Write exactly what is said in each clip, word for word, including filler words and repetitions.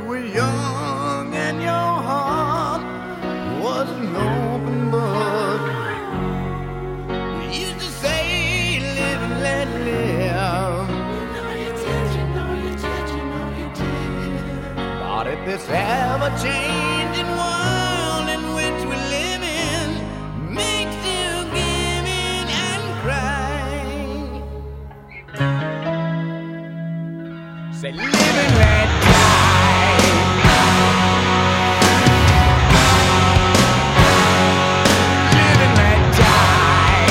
were young and your heart was an open book. You used to say, live and let live. You know you did, you know you did, you know you did. But if this ever-changing world in which we live in makes you give in and cry, say, live and let die. Live and let die.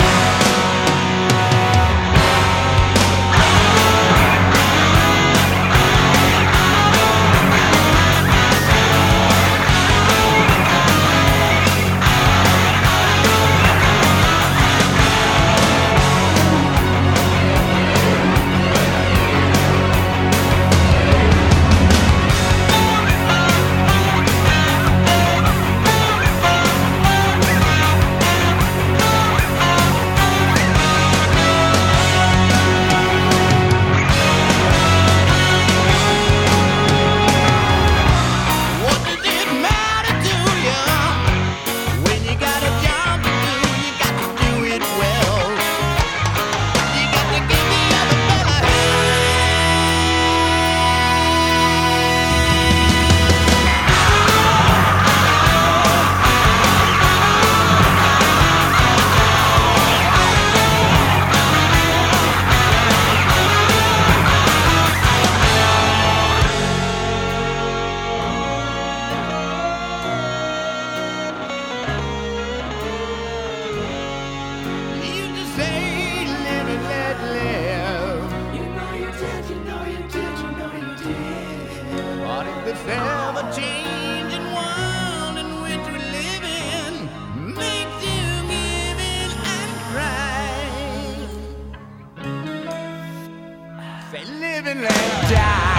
What does it matter to you when you got a job to do? You got to do it well. You got to give the other fella You just say, live and let live. You know you did, you know you did, you know you did. But if this ever-changing world in which we live in makes you give in and cry, say, live and let die.